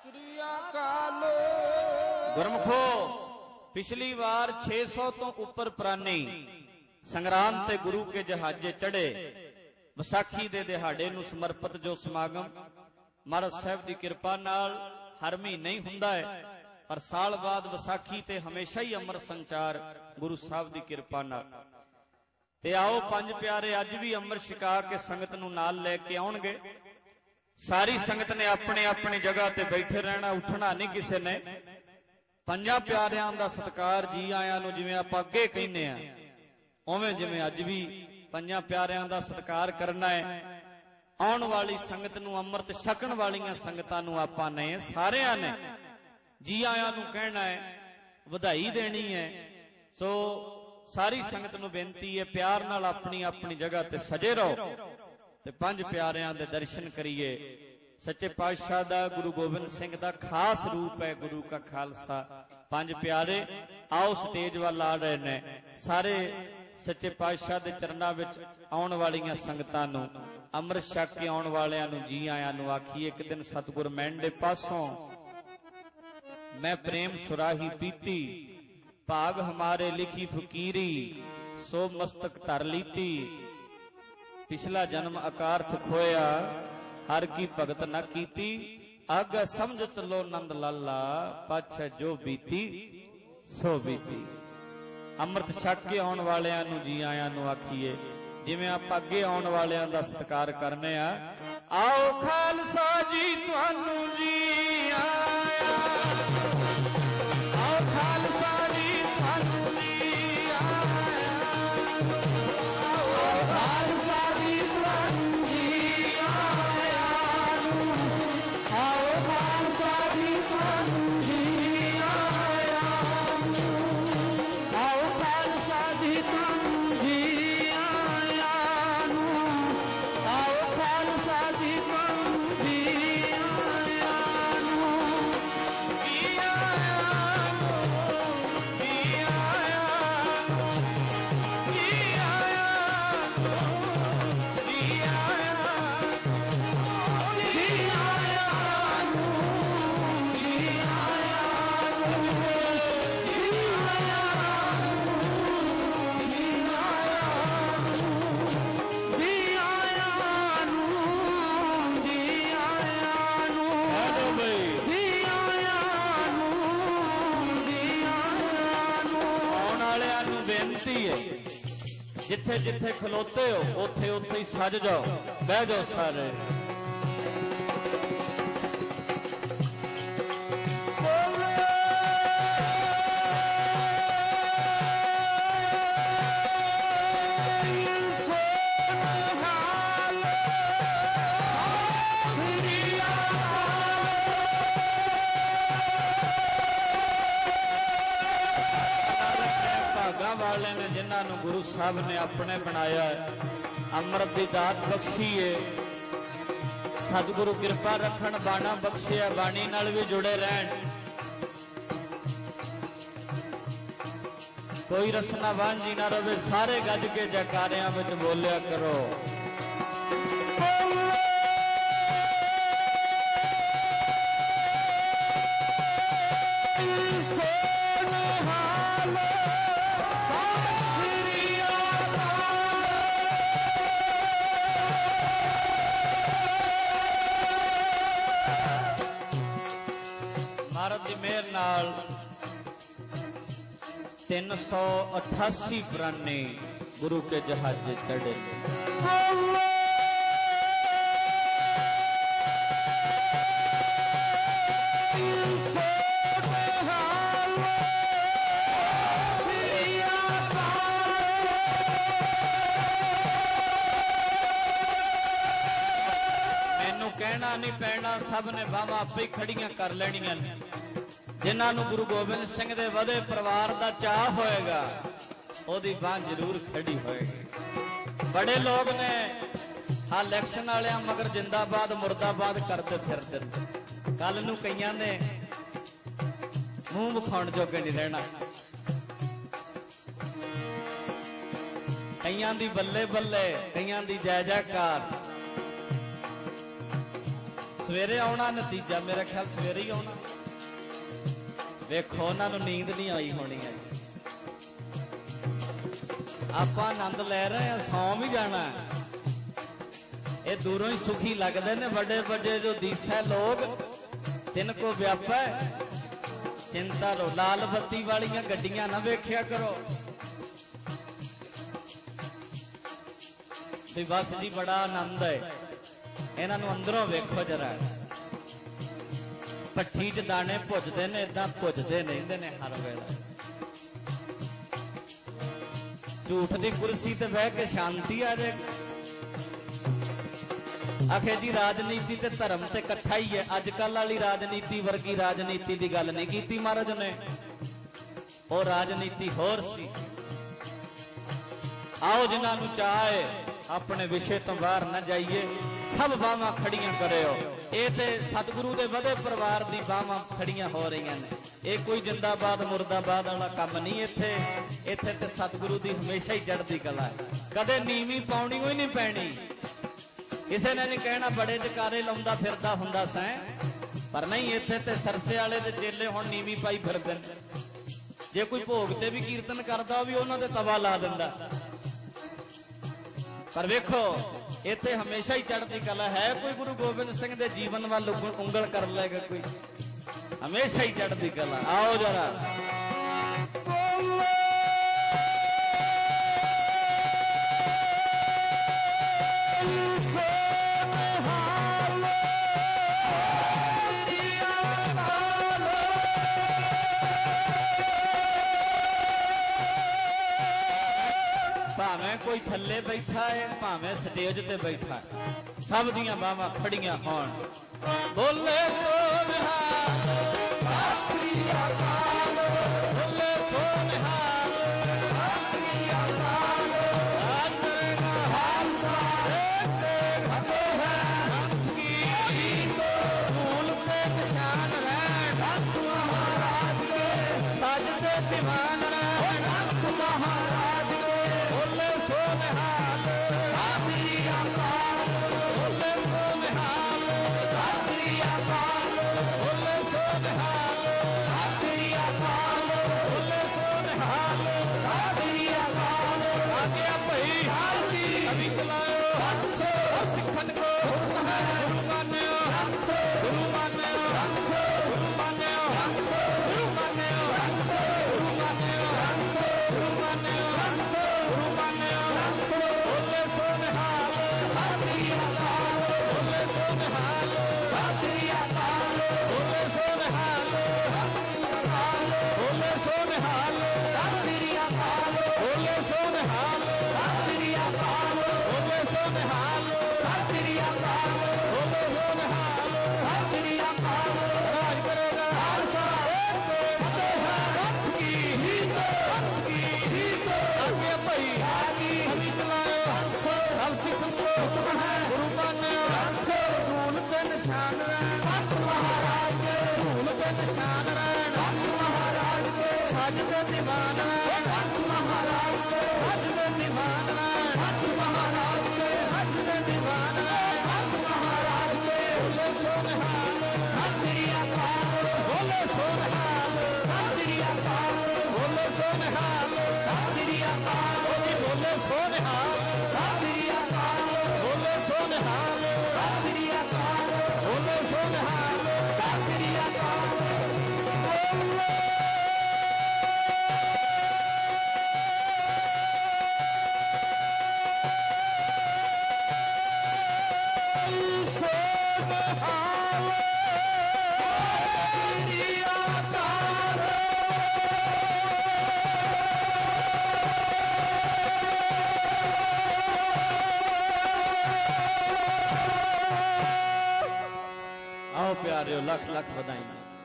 ਗੁਰਮਖੋ ਪਿਛਲੀ ਵਾਰ 600 ਤੋਂ ਉੱਪਰ ਪ੍ਰਾਨੀ ਸੰਗਰਾਮ ਤੇ ਗੁਰੂ ਕੇ ਜਹਾਜ਼ੇ ਚੜੇ। ਵਿਸਾਖੀ ਦੇ ਦਿਹਾੜੇ ਨੂੰ ਸਮਰਪਿਤ ਜੋ ਸਮਾਗਮ ਮਹਾਰਾਜ ਸਾਹਿਬ ਦੀ ਕਿਰਪਾ ਨਾਲ ਹਰ ਮਹੀਨੇ ਹੀ ਹੁੰਦਾ ਹੈ, ਪਰ ਸਾਲ ਬਾਅਦ ਵਿਸਾਖੀ ਤੇ ਹਮੇਸ਼ਾ ਹੀ ਅੰਮ੍ਰਿਤ ਸੰਚਾਰ ਗੁਰੂ ਸਾਹਿਬ ਦੀ ਕਿਰਪਾ ਨਾਲ। ਤੇ ਆਓ ਪੰਜ ਪਿਆਰੇ ਅੱਜ ਵੀ ਅੰਮ੍ਰਿਤ ਛਕਾ ਕੇ ਸੰਗਤ ਨੂੰ ਨਾਲ ਲੈ ਕੇ ਆਉਣਗੇ। ਸਾਰੀ ਸੰਗਤ ਨੇ ਆਪਣੇ ਆਪਣੀ ਜਗ੍ਹਾ ਤੇ ਬੈਠੇ ਰਹਿਣਾ, ਉੱਠਣਾ ਨਹੀਂ ਕਿਸੇ ਨੇ। ਪੰਜਾਂ ਪਿਆਰਿਆਂ ਦਾ ਸਤਿਕਾਰ ਜੀ ਆਇਆਂ ਨੂੰ ਜਿਵੇਂ ਆਪਾਂ ਅੱਗੇ ਕਹਿੰਦੇ ਆ, ਉਵੇਂ ਜਿਵੇਂ ਅੱਜ ਵੀ ਪੰਜਾਂ ਪਿਆਰਿਆਂ ਦਾ ਸਤਿਕਾਰ ਕਰਨਾ ਹੈ। ਆਉਣ ਵਾਲੀ ਸੰਗਤ ਨੂੰ, ਅੰਮ੍ਰਿਤ ਛਕਣ ਵਾਲੀਆਂ ਸੰਗਤਾਂ ਨੂੰ ਆਪਾਂ ਨੇ ਸਾਰਿਆਂ ਨੇ ਜੀ ਆਇਆਂ ਨੂੰ ਕਹਿਣਾ ਹੈ, ਵਧਾਈ ਦੇਣੀ ਹੈ। ਸੋ ਸਾਰੀ ਸੰਗਤ ਨੂੰ ਬੇਨਤੀ ਹੈ, ਪਿਆਰ ਨਾਲ ਆਪਣੀ ਆਪਣੀ ਜਗ੍ਹਾ ਤੇ ਸਜੇ ਰਹੋ ਤੇ ਪੰਜ ਪਿਆਰਿਆਂ ਦੇ ਦਰਸ਼ਨ ਕਰੀਏ। ਸੱਚੇ ਪਾਤਸ਼ਾਹ ਦਾ, ਗੁਰੂ ਗੋਬਿੰਦ ਸਿੰਘ ਦਾ ਖਾਸ ਰੂਪ ਹੈ ਗੁਰੂ ਕਾ ਖਾਲਸਾ। ਪੰਜ ਪਿਆਰੇ ਆਓ ਸਟੇਜ ਵੱਲ ਆ ਰਹੇ ਨੇ। ਸਾਰੇ ਸੱਚੇ ਪਾਤਸ਼ਾਹ ਦੇ ਚਰਨਾਂ ਵਿੱਚ ਆਉਣ ਵਾਲੀਆਂ ਸੰਗਤਾਂ ਨੂੰ, ਅੰਮ੍ਰਿਤ ਛਕ ਕੇ ਆਉਣ ਵਾਲਿਆਂ ਨੂੰ ਜੀ ਆਇਆਂ ਨੂੰ ਆਖੀਏ। ਇੱਕ ਦਿਨ ਸਤਿਗੁਰ ਮਹਿੰਦੇ ਪਾਸੋਂ ਮੈਂ ਪ੍ਰੇਮ ਸੁਰਾਹੀ ਪੀਤੀ, ਭਾਗ ਹਮਾਰੇ ਲਿਖੀ ਫਕੀਰੀ, ਸੋ ਮਸਤਕ ਧਰ ਲੀਤੀ। ਪਿਛਲਾ ਜਨਮ ਅਕਾਰਥ ਖੋਇਆ, ਹਰ ਕੀ ਭਗਤ ਨਾ ਕੀਤੀ। ਆਗਾ ਸਮਝਤ ਲੋ ਨੰਦ ਲਾਲਾ, ਪਾਛੈ ਜੋ ਬੀਤੀ ਸੋ ਬੀਤੀ। ਅੰਮ੍ਰਿਤ ਛਕ ਕੇ ਆਉਣ ਵਾਲਿਆਂ ਨੂੰ ਜੀ ਆਇਆਂ ਨੂੰ ਆਖੀਏ, ਜਿਵੇਂ ਆਪਾਂ ਅੱਗੇ ਆਉਣ ਵਾਲਿਆਂ ਦਾ ਸਤਿਕਾਰ ਕਰਨੇ ਆ। ਆਓ ਖਾਲਸਾ ਜੀ ਤੁਹਾਨੂੰ ਜੀ ਆਇਆ, ਆਓ ਖਾਲਸਾ ਜੀ ਤੁਹਾਨੂੰ ਜੀ ਆਇਆ, ਆਓ ਖਾਲਸਾ ਜੀ ਤੁਹਾਨੂੰ ਜੀ ਆਇਆ, ਆਓ ਖਾਲਸਾ ਜੀ ਤੁਹਾਨੂੰ ਜੀ ਆਇਆ, ਆਓ ਖਾਲਸਾ ਜੀ ਤੁਹਾਨੂੰ ਜੀ ਆਇਆ, ਆਓ ਖਾਲਸਾ ਜੀ ਤੁਹਾਨੂੰ ਜੀ ਆਇਆ, ਜੀ ਆਇਆ, ਜੀ ਆਇਆ, ਜੀ ਆਇਆ, ਜੀ ਆਇਆ, ਜਿੱਥੇ ਜਿੱਥੇ ਖਲੋਤੇ ਹੋ ਉੱਥੇ ਉੱਥੇ ਹੀ ਸੱਜ ਜਾਓ, ਬਹਿ ਜਾਓ ਸਾਰੇ। ਵਾਲੇ ਨੇ ਜਿਨ੍ਹਾਂ ਨੂੰ ਗੁਰੂ ਸਾਹਿਬ ਨੇ ਆਪਣੇ ਬਣਾਇਆ, ਅੰਮ੍ਰਿਤ ਦੀ ਦਾਤ ਬਖਸ਼ੀ ਏ। ਸਤਿਗੁਰੂ ਕਿਰਪਾ ਰੱਖਣ, ਬਾਣਾ ਬਖਸ਼ਿਆ, ਬਾਣੀ ਨਾਲ ਵੀ ਜੁੜੇ ਰਹਿਣ। ਕੋਈ ਰਸਨਾ ਵਾਂਝੀ ਨਾ ਰਵੇ, ਸਾਰੇ ਗੱਜ ਕੇ ਜੈਕਾਰਿਆਂ ਵਿੱਚ ਬੋਲਿਆ ਕਰੋ। ਮਹਾਰਾਜ ਦੀ ਮਿਹਰ ਨਾਲ 388 ਪ੍ਰਾਨੇ ਗੁਰੂ ਕੇ ਜਹਾਜ਼ੇ ਚੜੇ। ਮੈਨੂੰ ਕਹਿਣਾ ਨਹੀਂ ਪੈਣਾ, ਸਭ ਨੇ ਬਾਹਾਂ ਆਪੇ ਹੀ ਖੜੀਆਂ ਕਰ ਲੈਣੀਆਂ ਨੇ। ਜਿਨ੍ਹਾਂ ਨੂੰ ਗੁਰੂ ਗੋਬਿੰਦ ਸਿੰਘ ਦੇ ਵਧੇ ਪਰਿਵਾਰ ਦਾ ਚਾਅ ਹੋਏਗਾ, ਉਹਦੀ ਬਾਂਹ ਜ਼ਰੂਰ ਖੜੀ ਹੋਏਗੀ। ਬੜੇ ਲੋਕ ਨੇ ਆ ਇਲੈਕਸ਼ਨ ਵਾਲਿਆਂ ਮਗਰ ਜਿੰਦਾਬਾਦ ਮੁਰਦਾਬਾਦ ਕਰਦੇ ਫਿਰਦੇ। ਕੱਲ ਨੂੰ ਕਈਆਂ ਨੇ ਮੂੰਹ ਵਿਖਾਉਣ ਜੋਗੇ ਨਹੀਂ ਰਹਿਣਾ, ਕਈਆਂ ਦੀ ਬੱਲੇ ਬੱਲੇ, ਕਈਆਂ ਦੀ ਜੈ ਜੈਕਾਰ। सवेरे आना नतीजा मेरा ख्याल सवेरे ही आना। वेखो उन्होंने नींद नहीं आई होनी है। आप आनंद ले रहे हैं, सौ भी जाना। ये दूरों ही सुखी लगते ने, बड़े बड़े जो दीसा लोग तिनको व्यापा चिंता लो। लाल बत्ती वालियां गड्डियां ना वेख्या करो भी बस जी बड़ा आनंद है। इन्हों अंदरों वेखो जरा, भट्ठी च दाने भुजते ने, इदा भुजते रहते ने हर वेला। झूठ की कुर्सी ते बह के शांति आ जाएगी। आखे जी राजनीति ते धर्म ते कट्ठा ही है। अजकल वाली राजनीति वर्गी राजनीति की गल नहीं की महाराज ने, वो राजनीति होर सी। आओ जिन्होंने चाहे अपने विषय तो बाहर न जाइए, सब बावां खड़ियां करो। ये तो सतगुरु के वधे परिवार की बावां खड़ियां हो रही ने। ये कोई जिंदाबाद मुर्दाबाद वाला काम नहीं। इत्थे इत्थे ते सतगुरु की हमेशा ही चढ़ती कला है। कदे नीवी पाउनी ही नहीं पैनी। किसी ने नहीं कहना बड़े जकारे लाउंदा फिरदा हुंदा सैं, पर नहीं, इत्थे ते सरसे वाले दे चेले हुण नीवी पाई फिरदे। जे कोई भोग ते भी कीर्तन करदा भी उन्हां दे तवा ला दिंदा। पर वेखो इत्थे हमेशा ही चढ़ती कला है। कोई गुरु गोबिंद सिंह दे जीवन वाल उंगल कर लेगा, कोई हमेशा ही चढ़ती कला। आओ जरा भावें कोई थल्ले बैठा है, भावें स्टेज ते बैठा है, सब दियां बावां खड़ियां होण। बोले सो निहाल, बोले सो निहाल, फूल पे निशान रैन सजदे दीवान रैन महाराज के। बोले सो निहाल, बोले सो निहाल, बोले सो निहाल, बोले सो निहाल। आ गया भाई अभी चलाओ सिखन को गुरु मान्यो, गुरु मान्यो, गुरु मान्यो, गुरु मान्यो, गुरु मान्यो, गुरु मान्यो, गुरु मान्यो। बोले सो निहाल, बोले सो निहाल, बोले सो निहाल, बोले सो निहाल, बोले सो निहाल, बोले सो निहाल, बोले सो निहाल। राज करेगा आगे भाई अभी चलाओ सब सिख को गुरु मान्यो। धूल पे निशान रैन धूल पे निशान रैन सजदे दीवान रैन सजदे दीवान रैन सजदे दीवान रैन। बोले सो निहाल, बोले सो निहाल, बोले सो निहाल, बोले सो निहाल, बोले सो निहाल, बोले सो निहाल। आओ प्यारे लख लख बधाई।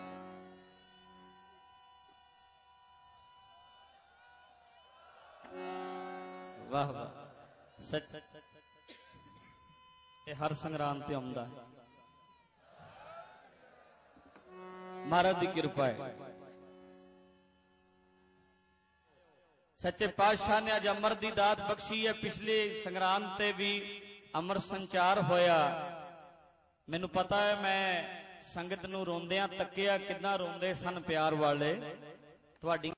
वाह वाह, सच ये हर संग्राम ते आउंदा है, महाराज की कृपा है। सच्चे पातशाह ने अज अमर की दात बख्शी है। पिछले संग्राम ते भी अमर संचार होया। ਮੈਨੂੰ ਪਤਾ ਹੈ ਮੈਂ ਸੰਗਤ ਨੂੰ ਰੋਂਦਿਆਂ ਤੱਕਿਆ, ਕਿੰਨਾ ਰੋਂਦੇ ਸਨ ਪਿਆਰ ਵਾਲੇ। ਤੁਹਾਡੀ